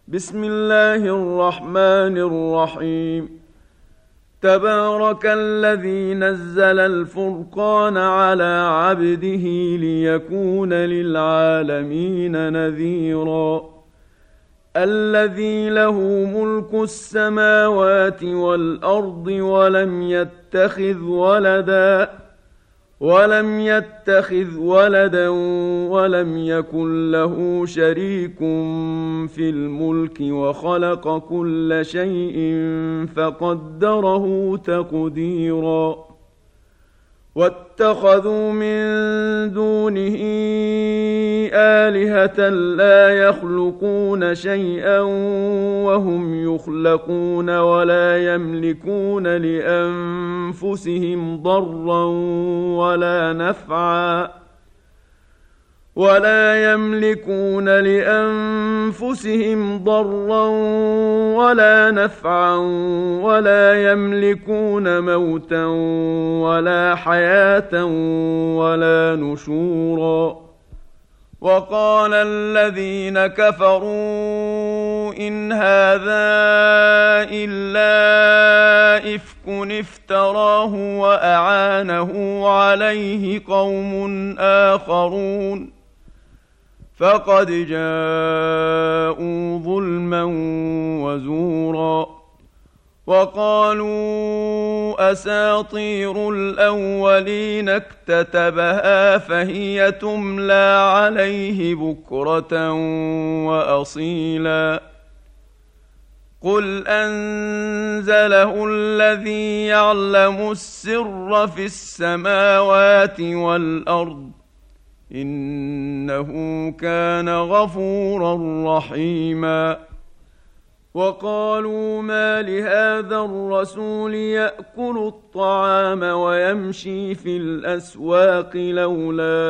بسم الله الرحمن الرحيم. تبارك الذي نزل الفرقان على عبده ليكون للعالمين نذيرا. الذي له ملك السماوات والأرض ولم يتخذ ولدا ولم يكن له شريك في الملك وخلق كل شيء فقدره تقديرا. واتخذوا من دونه آلهة لا يخلقون شيئا وهم يخلقون ولا يملكون لأنفسهم ضرا ولا نفعا ولا يملكون موتا ولا حياة ولا نشورا. وقال الذين كفروا إن هذا إلا إفك افتراه وأعانه عليه قوم آخرون فقد جاءوا ظلما وزورا. وقالوا أساطير الأولين اكتتبها فهي تملى عليه بكرة وأصيلا. قل أنزله الذي يعلم السر في السماوات والأرض إنه كان غفورا رحيما. وقالوا ما لهذا الرسول يأكل الطعام ويمشي في الأسواق لولا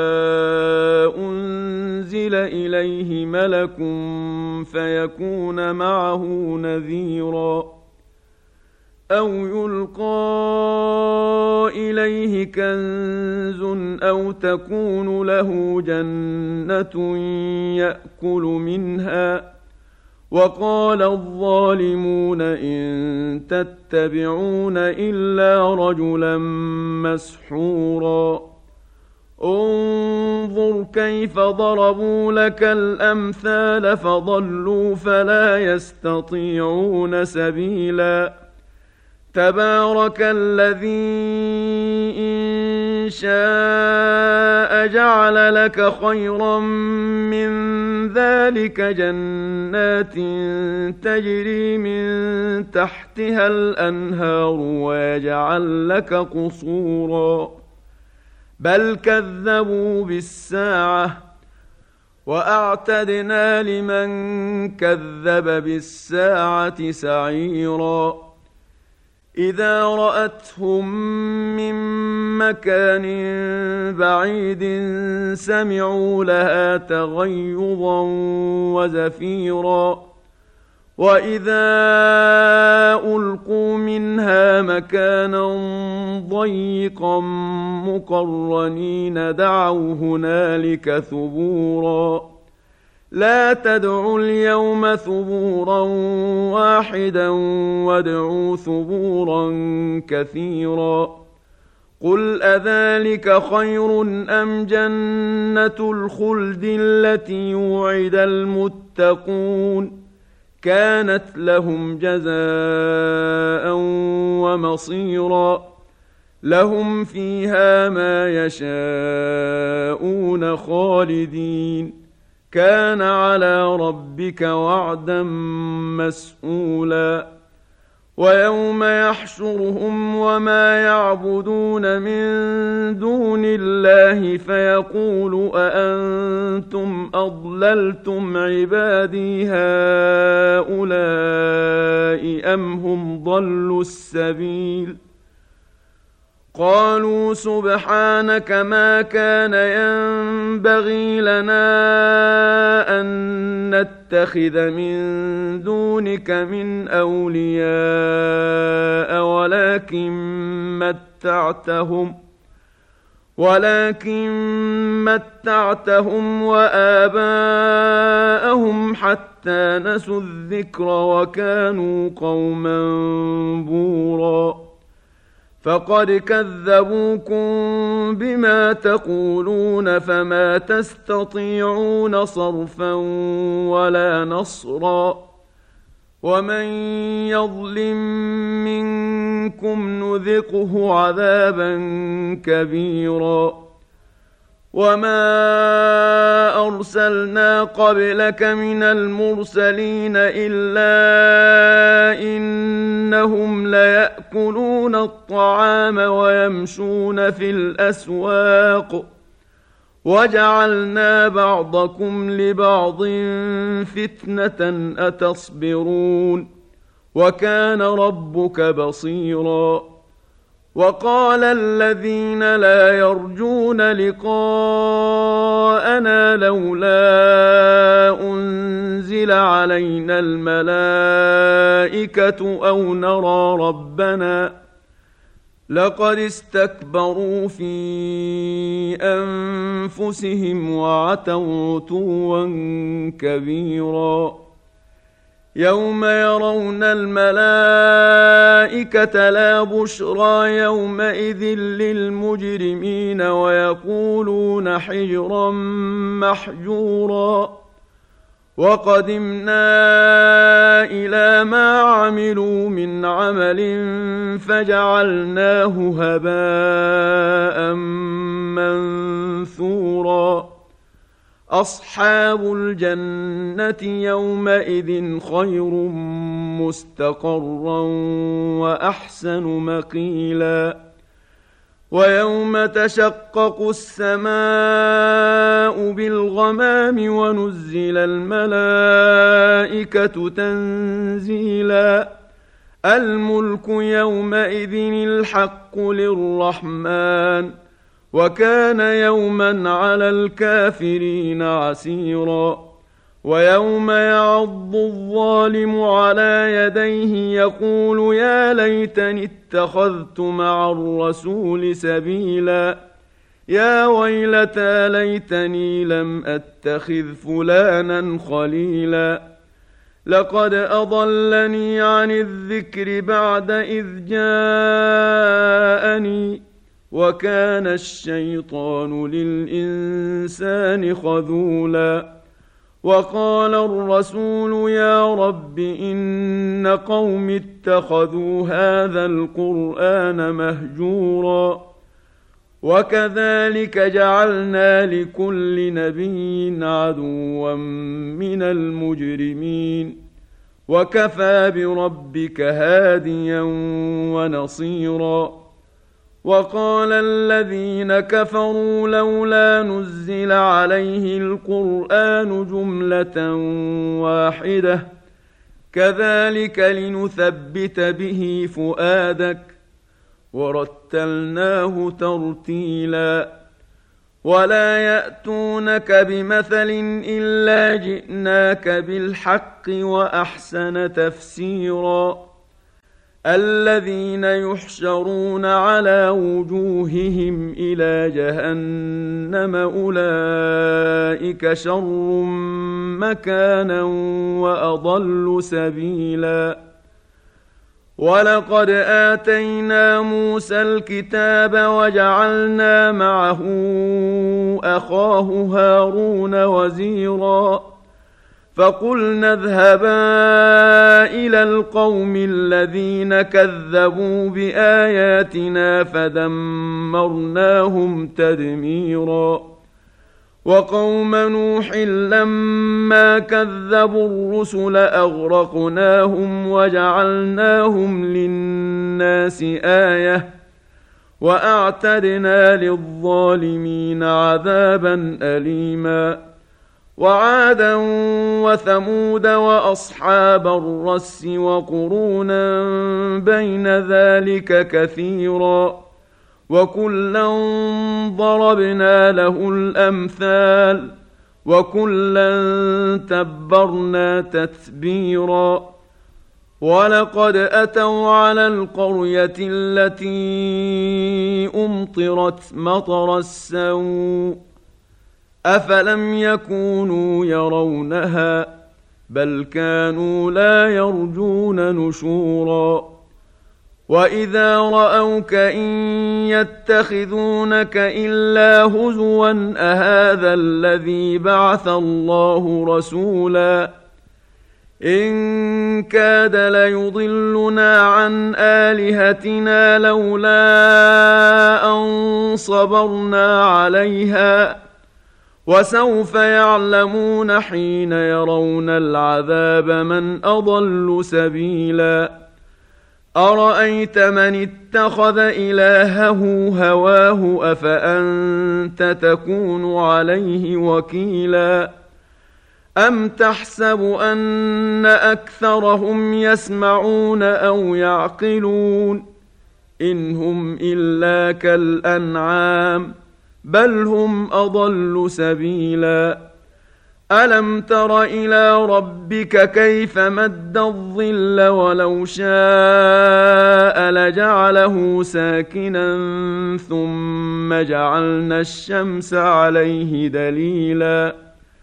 أنزل إليه ملك فيكون معه نذيرا أو يلقى إليه كنز أو تكون له جنة يأكل منها. وقال الظالمون إن تتبعون إلا رجلا مسحورا. انظر كيف ضربوا لك الأمثال فضلوا فلا يستطيعون سبيلا. تبارك الذي إن شاء جعل لك خيرا من ذلك جنات تجري من تحتها الأنهار ويجعل لك قصورا بل كذبوا بالساعة وأعتدنا لمن كذب بالساعة سعيرا. إذا رأتهم من مكان بعيد سمعوا لها تغيظا وزفيرا. وإذا ألقوا منها مكانا ضيقا مقرنين دعوا هنالك ثبورا. لا تدعوا اليوم ثبورا واحدا وادعوا ثبورا كثيرا. قل أذلك خير أم جنة الخلد التي يوعد المتقون كانت لهم جزاء ومصيرا. لهم فيها ما يشاءون خالدين كان على ربك وعدا مسئولا. ويوم يحشرهم وما يعبدون من دون الله فيقول أأنتم أضللتم عبادي هؤلاء أم هم ضلوا السبيل. قالوا سبحانك ما كان ينبغي لنا أن نتخذ من دونك من أولياء ولكن متعتهم وآباءهم حتى حتى نسوا الذكر وكانوا قوما بورا فقد كذبوكم بما تقولون فما تستطيعون صرفا ولا نصرا ومن يظلم منكم نذقه عذابا كبيرا وما أرسلنا قبلك من المرسلين إلا إنهم ليأكلون الطعام ويمشون في الأسواق وجعلنا بعضكم لبعض فتنة أتصبرون وكان ربك بصيرا وقال الذين لا يرجون لقاءنا لولا أنزل علينا الملائكة أو نرى ربنا لقد استكبروا في أنفسهم وعتوا عتوا كبيرا يوم يرون الملائكة لا بشرى يومئذ للمجرمين ويقولون حجرا محجورا وقدمنا إلى ما عملوا من عمل فجعلناه هباء منثورا أصحاب الجنة يومئذ خير مستقرا وأحسن مقيلا ويوم تشقق السماء بالغمام ونزل الملائكة تنزيلا الملك يومئذ الحق للرحمن وكان يوما على الكافرين عسيرا ويوم يعض الظالم على يديه يقول يا ليتني اتخذت مع الرسول سبيلا يا ويلتى ليتني لم أتخذ فلانا خليلا لقد أضلني عن الذكر بعد إذ جاءني وكان الشيطان للإنسان خذولا وقال الرسول يا رب إن قوم اتخذوا هذا القرآن مهجورا وكذلك جعلنا لكل نبي عدوا من المجرمين وكفى بربك هاديا ونصيرا وقال الذين كفروا لولا نزل عليه القرآن جملة واحدة كذلك لنثبت به فؤادك ورتلناه ترتيلا ولا يأتونك بمثل إلا جئناك بالحق وأحسن تفسيرا الذين يحشرون على وجوههم إلى جهنم أولئك شر مكانا وأضل سبيلا ولقد آتينا موسى الكتاب وجعلنا معه أخاه هارون وزيرا فقلنا اذهبا إلى القوم الذين كذبوا بآياتنا فدمرناهم تدميرا وقوم نوح لما كذبوا الرسل أغرقناهم وجعلناهم للناس آية وأعتدنا للظالمين عذابا أليما وعادا وثمود وأصحاب الرس وقرونا بين ذلك كثيرا وكلا ضربنا له الأمثال وكلا تبرنا تتبيرا ولقد أتوا على القرية التي أمطرت مطر السوء أفلم يكونوا يرونها بل كانوا لا يرجون نشورا وإذا رأوك إن يتخذونك إلا هزوا أهذا الذي بعث الله رسولا إن كاد ليضلنا عن آلهتنا لولا أن صبرنا عليها وسوف يعلمون حين يرون العذاب من أضل سبيلا أرأيت من اتخذ إلهه هواه أفأنت تكون عليه وكيلا أم تحسب أن أكثرهم يسمعون أو يعقلون إن هم إلا كالأنعام بل هم أضل سبيلا ألم تر إلى ربك كيف مد الظل ولو شاء لجعله ساكنا ثم جعلنا الشمس عليه دليلا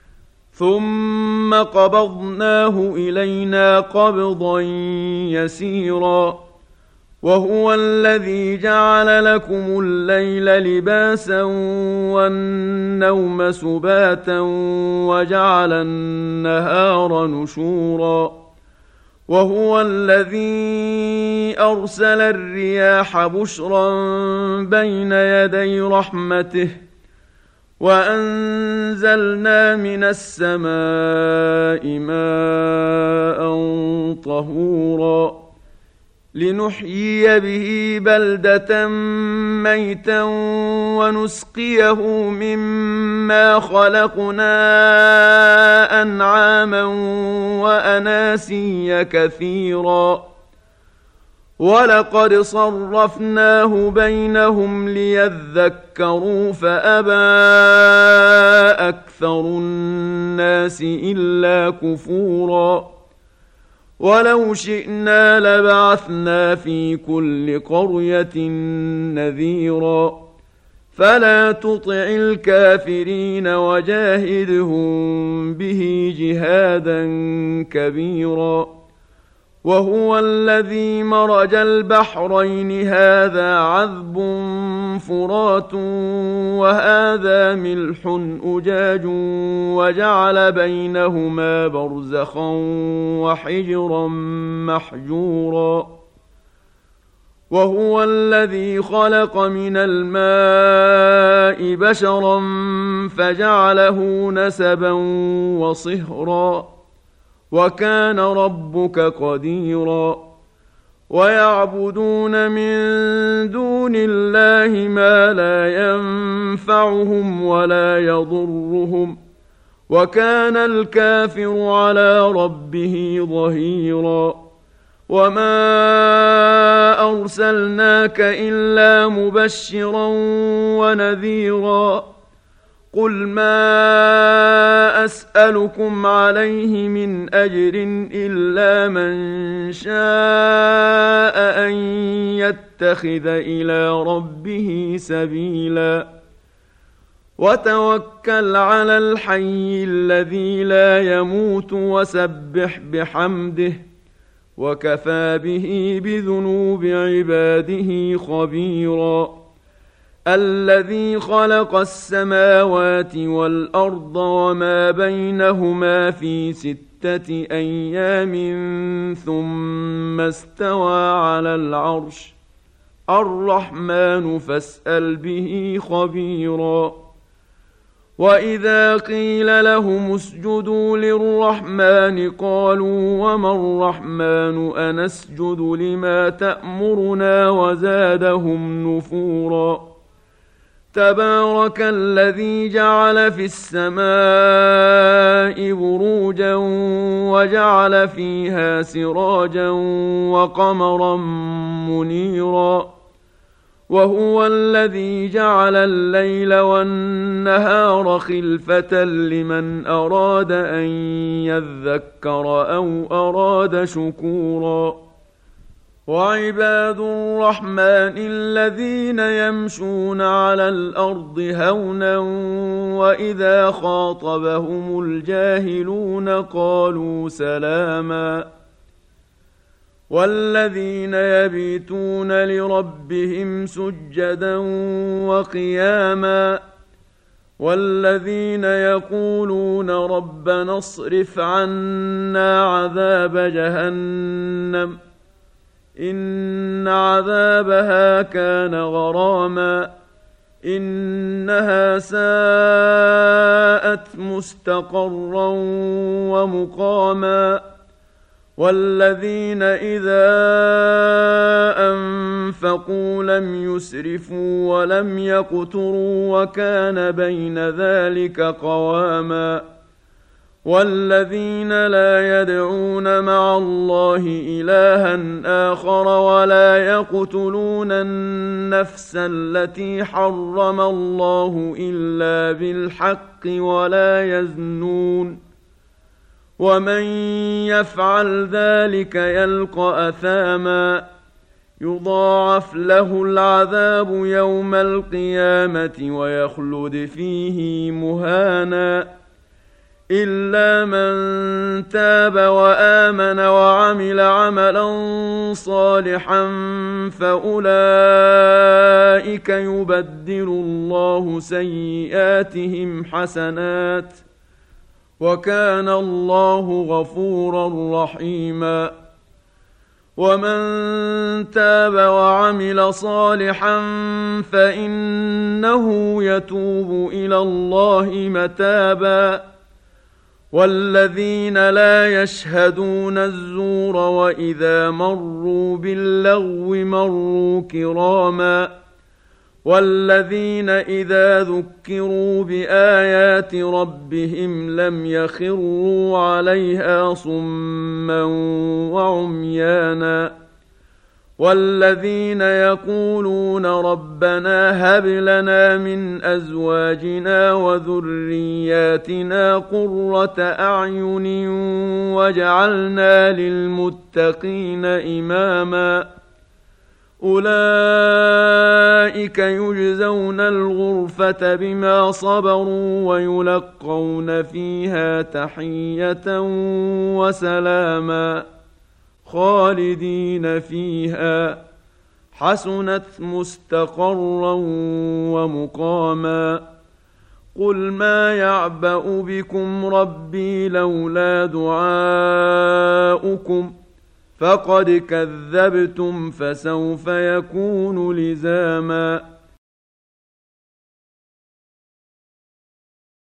ثم قبضناه إلينا قبضا يسيرا وهو الذي جعل لكم الليل لباسا والنوم سباتا وجعل النهار نشورا وهو الذي أرسل الرياح بشرا بين يدي رحمته وأنزلنا من السماء ماء طهورا لنحيي به بلدة ميتا ونسقيه مما خلقنا أنعاما وأناسيا كثيرا ولقد صرفناه بينهم ليذكروا فأبى أكثر الناس إلا كفورا ولو شئنا لبعثنا في كل قرية نذيرا فلا تطع الكافرين وجاهدهم به جهادا كبيرا وهو الذي مرج البحرين هذا عذب فرات وهذا ملح أجاج وجعل بينهما برزخا وحجرا محجورا وهو الذي خلق من الماء بشرا فجعله نسبا وصهرا وكان ربك قديرا ويعبدون من دون الله ما لا ينفعهم ولا يضرهم وكان الكافر على ربه ظهيرا وما أرسلناك إلا مبشرا ونذيرا قل ما أسألكم عليه من أجر إلا من شاء أن يتخذ إلى ربه سبيلا وتوكل على الحي الذي لا يموت وسبح بحمده وكفى به بذنوب عباده خبيرا الذي خلق السماوات والأرض وما بينهما في 6 أيام ثم استوى على العرش الرحمن فاسأل به خبيرا وإذا قيل لهم اسجدوا للرحمن قالوا وما الرحمن أنسجد لما تأمرنا وزادهم نفورا تبارك الذي جعل في السماء بروجا وجعل فيها سراجا وقمرا منيرا وهو الذي جعل الليل والنهار خلفة لمن أراد أن يذكر أو أراد شكورا وعباد الرحمن الذين يمشون على الأرض هونا وإذا خاطبهم الجاهلون قالوا سلاما والذين يبيتون لربهم سجدا وقياما والذين يقولون ربنا اصرف عنا عذاب جهنم إن عذابها كان غراما إنها ساءت مستقرا ومقاما والذين إذا أنفقوا لم يسرفوا ولم يقتروا وكان بين ذلك قواما والذين لا يدعون مع الله إلها آخر ولا يقتلون النفس التي حرم الله إلا بالحق ولا يزنون ومن يفعل ذلك يلقى أثاما يضاعف له العذاب يوم القيامة ويخلد فيه مهانا إلا من تاب وآمن وعمل عملا صالحا فأولئك يبدل الله سيئاتهم حسنات وكان الله غفورا رحيما ومن تاب وعمل صالحا فإنه يتوب إلى الله متابا والذين لا يشهدون الزور وإذا مروا باللغو مروا كراما والذين إذا ذكروا بآيات ربهم لم يخروا عليها صما وعميانا والذين يقولون ربنا هب لنا من أزواجنا وذرياتنا قرة أعين واجعلنا للمتقين إماما أولئك يجزون الغرفة بما صبروا ويلقون فيها تحية وسلاما خالدين فيها حسنت مستقرا ومقاما قل ما يعبأ بكم ربي لولا دعاؤكم فقد كذبتم فسوف يكون لزاما